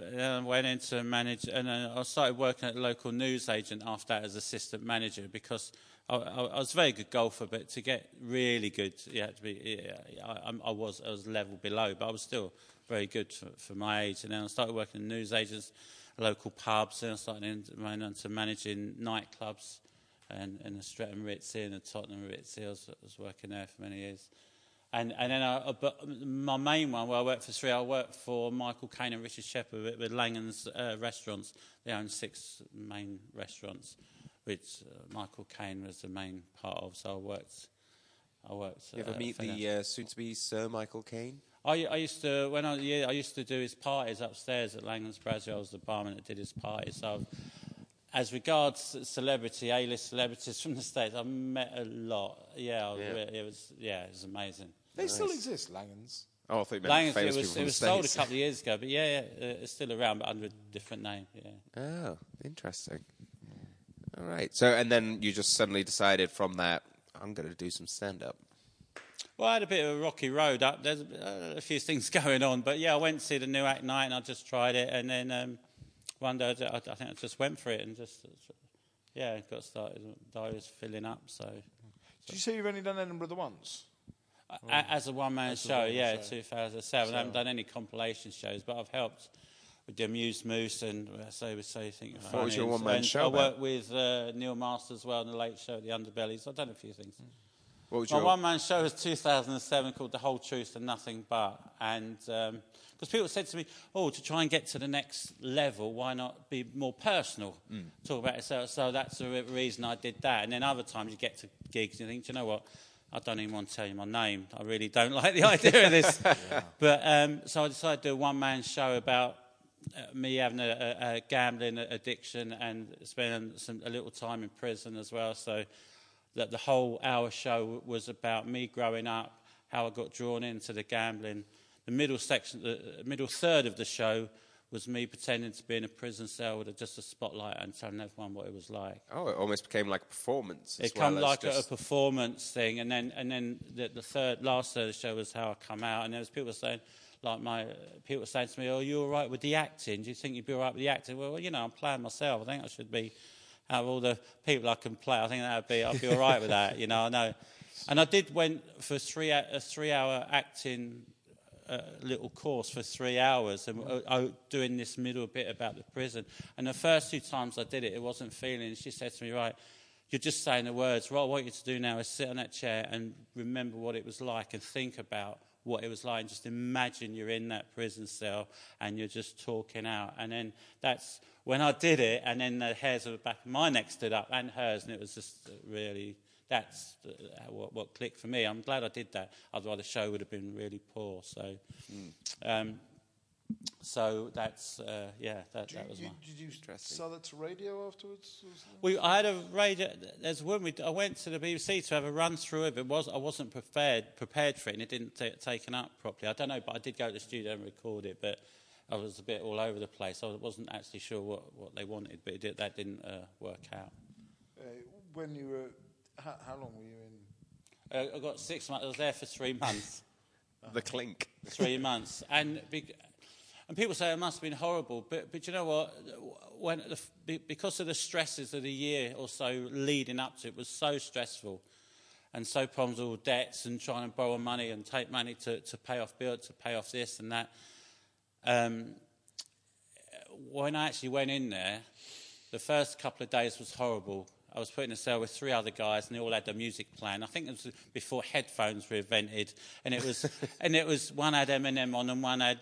into manage, and I started working at a local newsagent after that as assistant manager, because I was a very good golfer, but to get really good, you had to be. I was level below, but I was still very good for my age. And then I started working in newsagents, local pubs, and I started into managing nightclubs, and the Streatham Ritz and the Tottenham Ritz. I was working there for many years. And then but my main one, where I worked for 3, I worked for Michael Caine and Richard Shepherd with Langan's restaurants. They own 6 main restaurants, which Michael Caine was the main part of. So I worked. You ever meet the soon-to-be Sir Michael Caine? I used to do his parties upstairs at Langan's Brasserie. I was the barman that did his parties. So, as regards celebrity, A-list celebrities from the States, I've met a lot. It was amazing. They still exist, Langan's. Oh, I think Langan's. It was sold a couple of years ago, but it's still around, but under a different name. Yeah. Oh, interesting. All right. So, and then you just suddenly decided from that, I'm going to do some stand-up. Well, I had a bit of a rocky road up. There's a few things going on, but I went to see the New Act Night, and I just tried it, and then one day I think I just went for it, and just got started. Diary was filling up. So, did you say you've only done Edinburgh the once? As a one-man show, 2007. I haven't done any compilation shows, but I've helped with the Amused Moose and So We Say Think You're Funny. What was your one-man show? I worked with Neil Masters as well in the Late Show at the Underbellies. I've done a few things. My one-man show was 2007 called The Whole Truth and Nothing But. And because people said to me, to try and get to the next level, why not be more personal? Talk about yourself. So that's the reason I did that. And then other times you get to gigs and you think, do you know what? I don't even want to tell you my name. I really don't like the idea of this. But so I decided to do a one-man show about me having a gambling addiction and spending a little time in prison as well. So that the whole hour show was about me growing up, how I got drawn into the gambling. The middle section, the middle third of the show was me pretending to be in a prison cell with just a spotlight and telling everyone what it was like. Oh, it almost became like a performance. It came like a performance thing, and then the last third of the show was how I come out, and there was people saying, people were saying to me, "Oh, you all right with the acting? Do you think you'd be all right with the acting?" Well, I'm playing myself. I think I should be out of all the people I can play. I think I'd be all right with that. I know. And I went for a 3-hour acting little course for 3 hours, and doing this middle bit about the prison. And the first 2 times I did it, it wasn't feeling. And she said to me, "Right, you're just saying the words. What I want you to do now is sit on that chair and remember what it was like and think about what it was like. And just imagine you're in that prison cell and you're just talking out." And then that's when I did it, and then the hairs on the back of my neck stood up, and hers, and it was just really... That's what clicked for me. I'm glad I did that. Otherwise, the show would have been really poor. So, so that's that was mine. Did you sell that to radio afterwards? I had a radio. There's one. I went to the BBC to have a run through it. But I wasn't prepared for it, and it didn't taken up properly. I don't know, but I did go to the studio and record it. But I was a bit all over the place. I wasn't actually sure what they wanted, but that didn't work out. When you were... How long were you in? I got 6 months. I was there for 3 months. The clink. 3 months. And people say it must have been horrible. But you know what? Because of the stresses of the year or so leading up to it was so stressful. And so problems with all debts and trying to borrow money and take money to pay off bills, to pay off this and that. When I actually went in there, the first couple of days was horrible. I was put in a cell with 3 other guys, and they all had their music playing. I think it was before headphones were invented, and it was one had Eminem on, and one had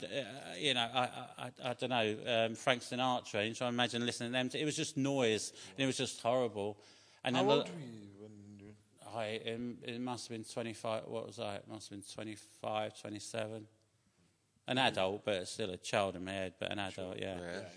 I don't know Frank Sinatra. And so I imagine listening to them. It was just noise, and it was just horrible. And how then old were you? It must have been 25. What was I? It must have been 25, 27. An adult, but still a child in my head, but an adult, yeah.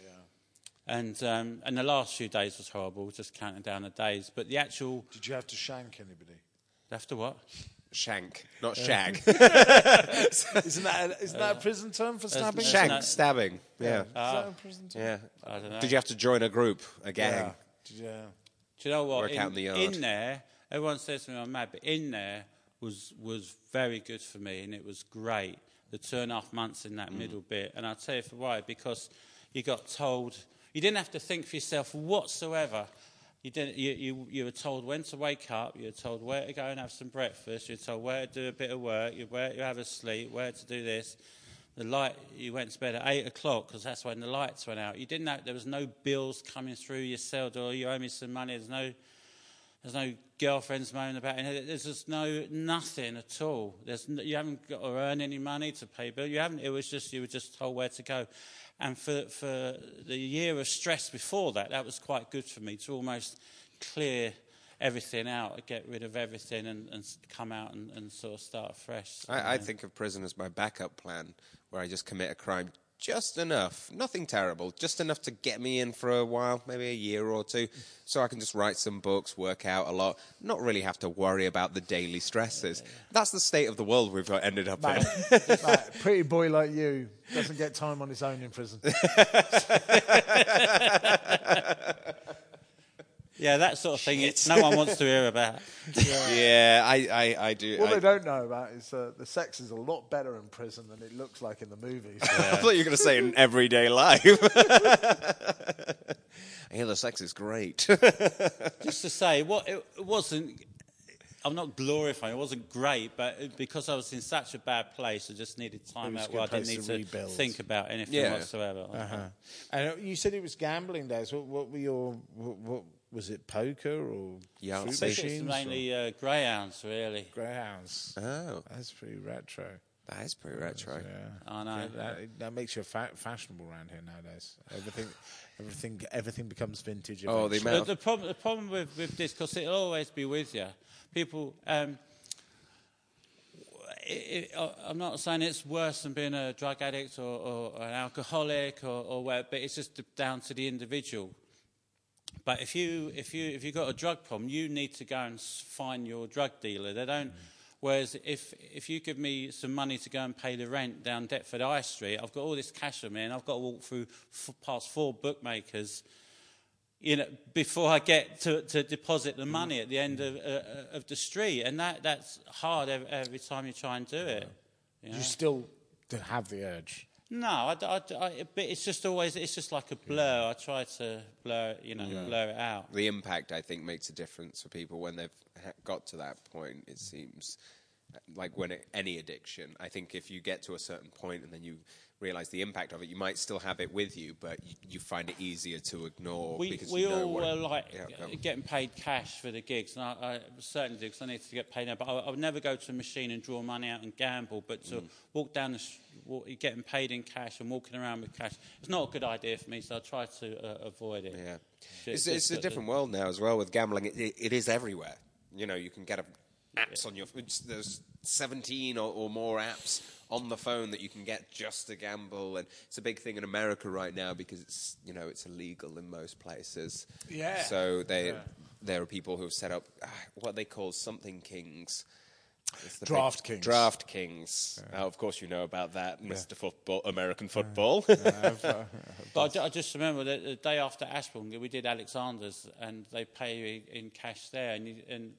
And the last few days was horrible, just counting down the days. But the actual... Did you have to shank anybody? Have to what? Shank, not shag. Isn't that a prison term for stabbing? Shank, stabbing. Yeah. Is that a prison term? Yeah. I don't know. Did you have to join a group, a gang? Yeah. Do you know what? Work out in the yard. In there, everyone says to me I'm mad, but in there was very good for me, and it was great. The 2.5 months in that middle bit. And I'll tell you for why, because you got told... You didn't have to think for yourself whatsoever. You were told when to wake up. You were told where to go and have some breakfast. You were told where to do a bit of work. Where to have a sleep. Where to do this. You went to bed at 8 o'clock because that's when the lights went out. You didn't know there was no bills coming through your cell door. You owe me some money. There's no girlfriends moaning about it. There's just nothing at all. You haven't got to earn any money to pay bills. It was just you were just told where to go. And for the year of stress before that was quite good for me to almost clear everything out, get rid of everything and come out and sort of start fresh. So, I think of prison as my backup plan, where I just commit a crime just enough, nothing terrible, just enough to get me in for a while, maybe a year or two, so I can just write some books, work out a lot, not really have to worry about the daily stresses. That's the state of the world we've ended up in. Mate, pretty boy like you doesn't get time on his own in prison. Yeah, that sort of thing no one wants to hear about. Yeah, I do. What they don't know about is the sex is a lot better in prison than it looks like in the movies. I thought you were going to say in everyday life. I hear the sex is great. Just to say, it wasn't... I'm not glorifying, it wasn't great, but because I was in such a bad place, I just needed time out where I didn't need to think about anything whatsoever. And you said it was gambling days. What were your... What was it, poker or Yeah, it's mainly greyhounds, really. Greyhounds. Oh. That's pretty retro. That is pretty retro. Yeah. I know. That makes you fashionable around here nowadays. Everything becomes vintage. Oh, the problem with this, because it'll always be with you. People, I'm not saying it's worse than being a drug addict or an alcoholic or whatever, but it's just down to the individual. But if you got a drug problem, you need to go and find your drug dealer. They don't Whereas if you give me some money to go and pay the rent down Deptford High Street, I've got all this cash on me, and I've got to walk through past 4 bookmakers, before I get to deposit the money at the end of the street, and that's hard every time you try and do it. You still have the urge. No, but it's just like a blur. I try to blur it out. The impact, I think, makes a difference for people when they've got to that point. It seems like any addiction. I think if you get to a certain point and then you realise the impact of it, you might still have it with you, but you find it easier to ignore. We all were getting paid cash for the gigs, and I certainly do, because I need to get paid now. But I would never go to a machine and draw money out and gamble. But to walk down getting paid in cash and walking around with cash, it's not a good idea for me. So I try to avoid it. Yeah, it's a different world now as well with gambling. It is everywhere. You can get apps on your. There's 17 or more apps on the phone that you can get just to gamble, and it's a big thing in America right now because it's illegal in most places. Yeah. So there are people who have set up what they call something kings. DraftKings. DraftKings. Yeah. Of course you know about that, Mr. Football, American football. But I just remember that the day after Ashbourne, we did Alexander's, and they pay you in cash there, and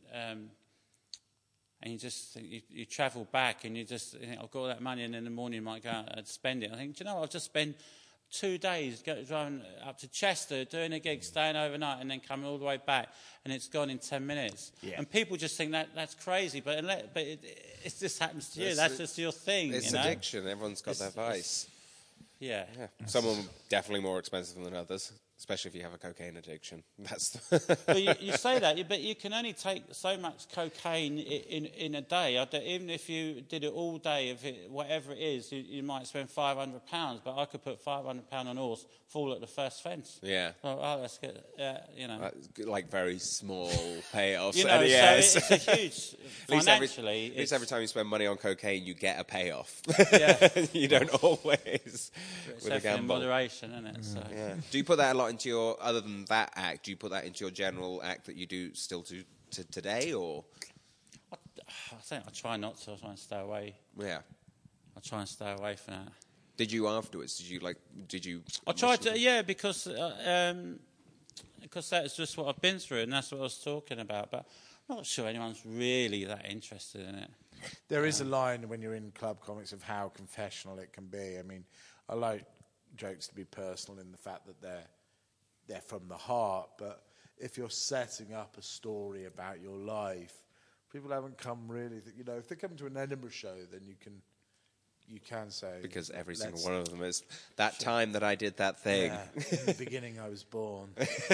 you just think you travel back, and you just think, I've got all that money, and in the morning you might go out and spend it. I think, do you know, I've just spent 2 days driving up to Chester, doing a gig, staying overnight, and then coming all the way back, and it's gone in 10 minutes. Yeah. And people just think that's crazy, but it just happens to you. That's just your thing. It's addiction. Everyone's got their vice. Yeah. Some of them definitely more expensive than others, especially if you have a cocaine addiction. Well, you say that, but you can only take so much cocaine in a day. Even if you did it all day, whatever it is, you might spend £500, but I could put £500 on a horse, fall at the first fence. Yeah. That's good. Like very small payoffs. So it's a huge, financially. At least every time you spend money on cocaine, you get a payoff. Yeah. You don't always. It's with a gamble. In moderation, isn't it? So. Yeah. Do you put that a lot into your, other than that act, do you put that into your general act that you do still to today, or? I think I try not to. I try and stay away. Yeah. I try and stay away from that. Did you afterwards? Did you? I tried to, because that's just what I've been through, and that's what I was talking about. But I'm not sure anyone's really that interested in it. There is a line when you're in club comics of how confessional it can be. I mean, I like jokes to be personal in the fact that they're from the heart, but if you're setting up a story about your life, people haven't come really. If they come to an Edinburgh show, then you can say, because every single one of them is that time that I did that thing. Yeah, in the beginning, I was born.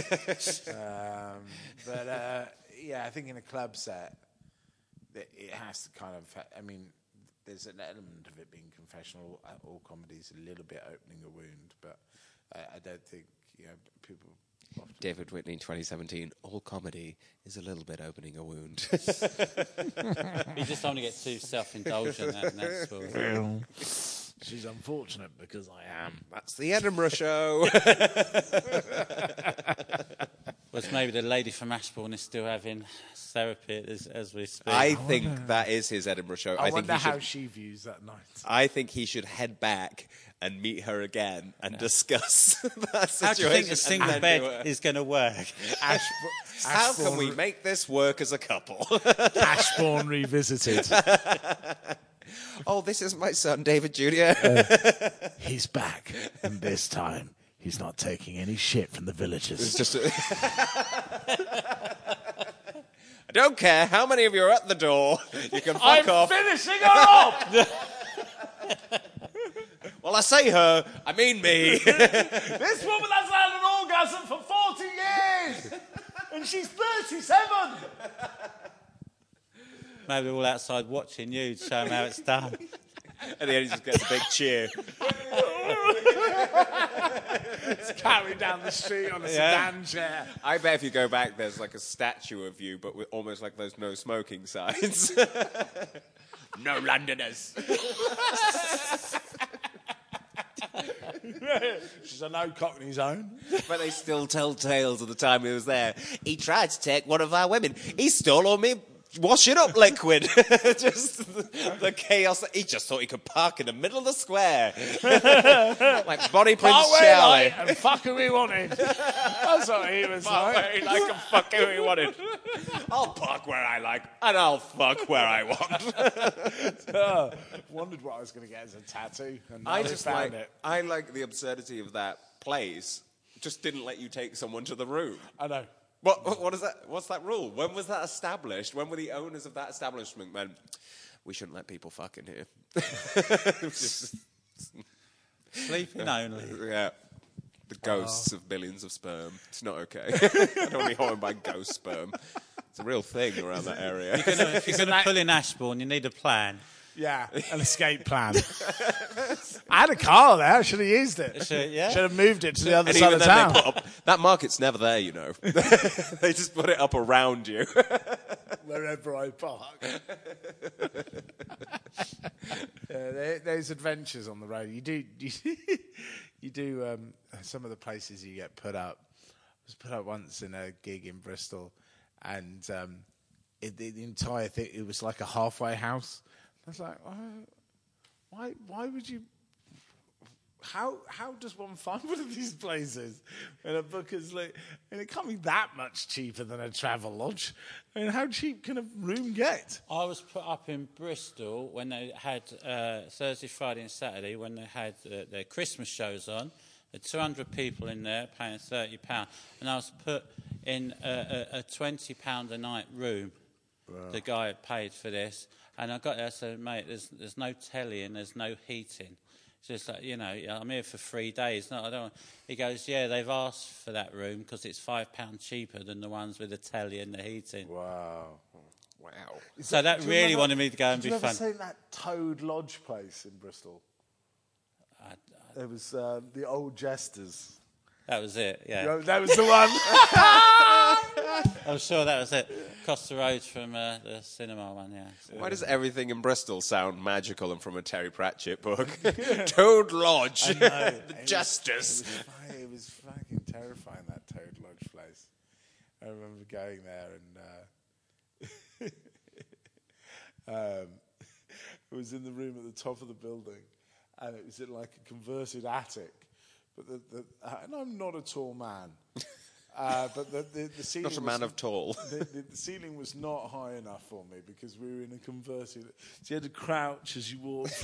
I think in a club set, it has to kind of. I mean, there's an element of it being confessional. All comedy is a little bit opening a wound, but I don't think people. David Whitney, 2017. All comedy is a little bit opening a wound. You just don't want to get too self-indulgent. That's all. She's unfortunate because I am. That's the Edinburgh show. Well, maybe the lady from Ashbourne is still having therapy as we speak. I think that is his Edinburgh show. I wonder how she views that night. I think he should head back and meet her again and discuss that situation. How do you think a single bed is going to work? How can we make this work as a couple? Ashbourne Revisited. Oh, this is my son, David Jr. He's back, and this time he's not taking any shit from the villagers. It's just I don't care how many of you are at the door. You can fuck off. I'm finishing her off! Well, I say her, I mean me. This woman has had an orgasm for 40 years, and she's 37. Maybe all outside watching you, show them how it's done. And then he just gets a big cheer. It's carried down the street on a sedan chair. I bet if you go back, there's like a statue of you, but with almost like those no smoking signs. No Londoners. She's a no Cockney zone. But they still tell tales of the time he was there. He tried to take one of our women. He stole all me Wash it up, Liquid. Just the chaos. He just thought he could park in the middle of the square. Like Bonnie Prince Charlie. And fuck who he wanted. That's what he was Park where he like and fuck who he wanted. I'll park where I like and I'll fuck where I want. Wondered what I was going to get as a tattoo. And I now just found like it. I like the absurdity of that place. Just didn't let you take someone to the room. I know. What is that? What's that rule? When was that established? When were the owners of that establishment meant we shouldn't let people fuck in here? Sleeping only. Yeah. The ghosts of billions of sperm. It's not okay. I don't want to be haunted by ghost sperm. It's a real thing around that area. If you're going to pull in Ashbourne, you need a plan. Yeah, an escape plan. I had a car there. I should have used it. Should have moved it to the other And side even of then town. they put up, that market's never there, you know. They just put it up around you. Wherever I park. There's adventures on the road. You do some of the places you get put up. I was put up once in a gig in Bristol, and the entire thing, it was like a halfway house. I was like, oh, why would you? How does one find one of these places? And a book is like, and it can't be that much cheaper than a travel lodge. I mean, how cheap can a room get? I was put up in Bristol when they had Thursday, Friday and Saturday, when they had their Christmas shows on. There were 200 people in there paying £30. And I was put in a £20 a night room. Wow. The guy had paid for this. And I got there and said, mate, there's no telly and there's no heating. It's just like, you know, I'm here for 3 days. No, I don't. He goes, yeah, they've asked for that room because it's £5 cheaper than the ones with the telly and the heating. Wow. So that really wanted me to go and be fun. Did you ever see that Toad Lodge place in Bristol? It was the Old Jesters. That was it, yeah. You know, that was the one. I'm sure that was it. Across the road from the cinema one, yeah. So, Why does everything in Bristol sound magical and from a Terry Pratchett book? Toad Lodge. The Jesters. It was fucking terrifying, that Toad Lodge place. I remember going there and it was in the room at the top of the building, and it was in like a converted attic. But and I'm not a tall man. But the ceiling Not a man of tall. The ceiling was not high enough for me because we were in a converted. So you had to crouch as you walked.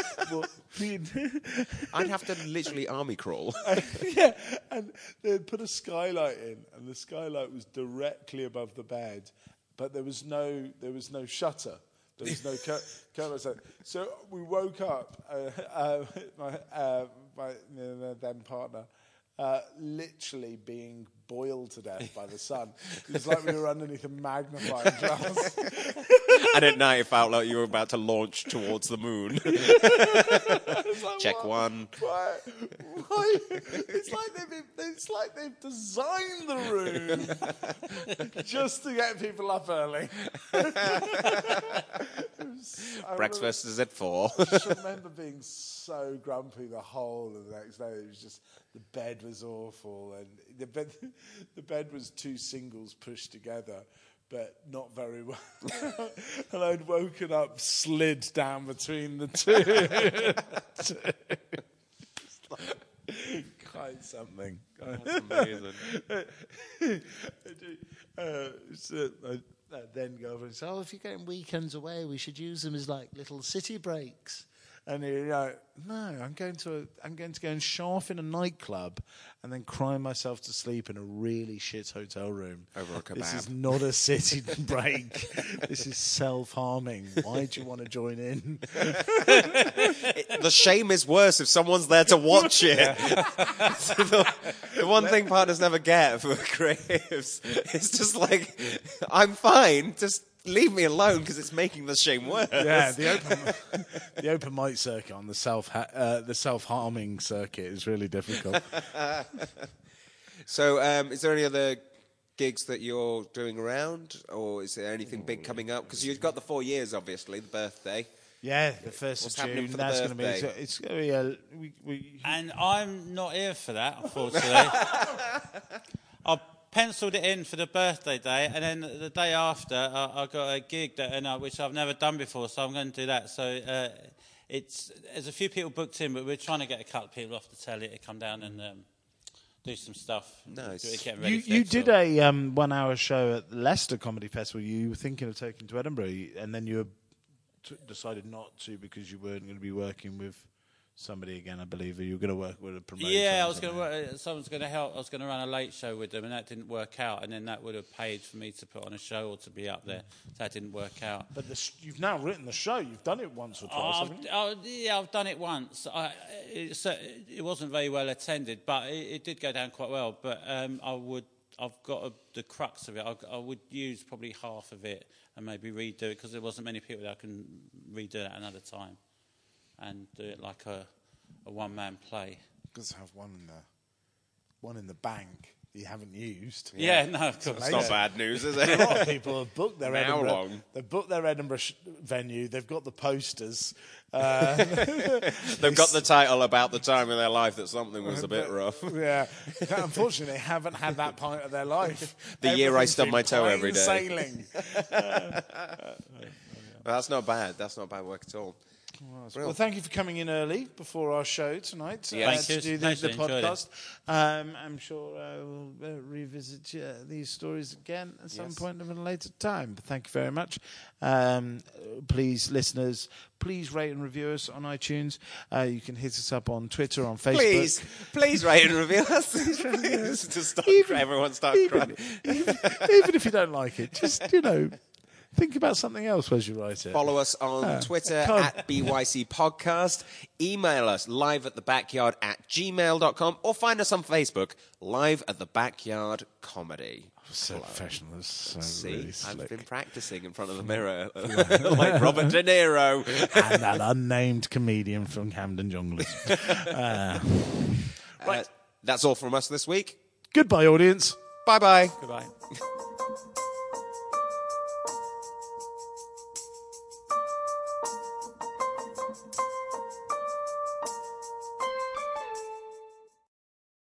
I'd have to literally army crawl. Yeah, and they put a skylight in, and the skylight was directly above the bed, but there was no shutter. There was no curtain. So we woke up. My then partner. Literally being boiled to death by the sun. It was like we were underneath a magnifying glass. And at night it felt like you were about to launch towards the moon. Like, Check one. Why? It's like they've designed the room just to get people up early. Breakfast is at 4. I just remember being so grumpy the whole of the next day. It was just, the bed was awful, and the bed was 2 singles pushed together, but not very well. And I'd woken up, slid down between the two. Quite something. That's amazing. I then go over and say, if you're getting weekends away, we should use them as like little city breaks. And you're like, no, I'm going to go and show off in a nightclub and then cry myself to sleep in a really shit hotel room. Over a kebab. This is not a city break. This is self-harming. Why do you want to join in? The shame is worse if someone's there to watch it. The one thing partners never get for creatives is just like, I'm fine, just leave me alone because it's making the shame worse. Yeah, the open mic circuit on the self-harming circuit is really difficult. So, is there any other gigs that you're doing around, or is there anything big coming up? Because you've got the 4 years, obviously, the birthday. Yeah, the 1st What's of happening June. for the That's going to be. birthday? It's going to be And I'm not here for that, unfortunately. I'll penciled it in for the birthday day, and then the day after, I got a gig which I've never done before, so I'm going to do that. So there's a few people booked in, but we're trying to get a couple of people off the telly to come down and do some stuff. Nice. You did a 1 hour show at the Leicester Comedy Festival. You were thinking of taking to Edinburgh, and then you decided not to because you weren't going to be working with somebody again, I believe. You were going to work with a promoter. Yeah, I was going to work. Someone's going to help. I was going to run a late show with them, and that didn't work out. And then that would have paid for me to put on a show or to be up there. That didn't work out. But you've now written the show. You've done it once or twice, haven't you? Yeah, I've done it once. It wasn't very well attended, but it did go down quite well. But I've got the crux of it. I would use probably half of it and maybe redo it because there wasn't many people that I can redo it another time and do it like a one-man play. Because have one in the bank that you haven't used. Yeah, no, of course. It's not bad news, is it? A lot of people have booked their Edinburgh. Long? They've booked their Edinburgh venue. They've got the posters. They've got the title about the time in their life that something was a bit rough. Yeah. Unfortunately, they haven't had that point of their life. The year I stub my toe every day. Sailing. That's not bad. That's not bad work at all. Well, thank you for coming in early before our show tonight to do the podcast. I'm sure we'll revisit these stories again at some point at a later time. But thank you very much. Please, listeners, please rate and review us on iTunes. You can hit us up on Twitter, on Facebook. Please rate and review us. Please. To stop everyone start crying. Even if you don't like it, just, think about something else as you write it. Follow us on Twitter at BYC Podcast. Email us live@thebackyard@gmail.com or find us on Facebook, Live at the Backyard Comedy. So professional. So See, really slick. I've been practicing in front of the mirror like Robert De Niro. And that unnamed comedian from Camden Jongleurs. Right. That's all from us this week. Goodbye, audience. Bye-bye. Goodbye.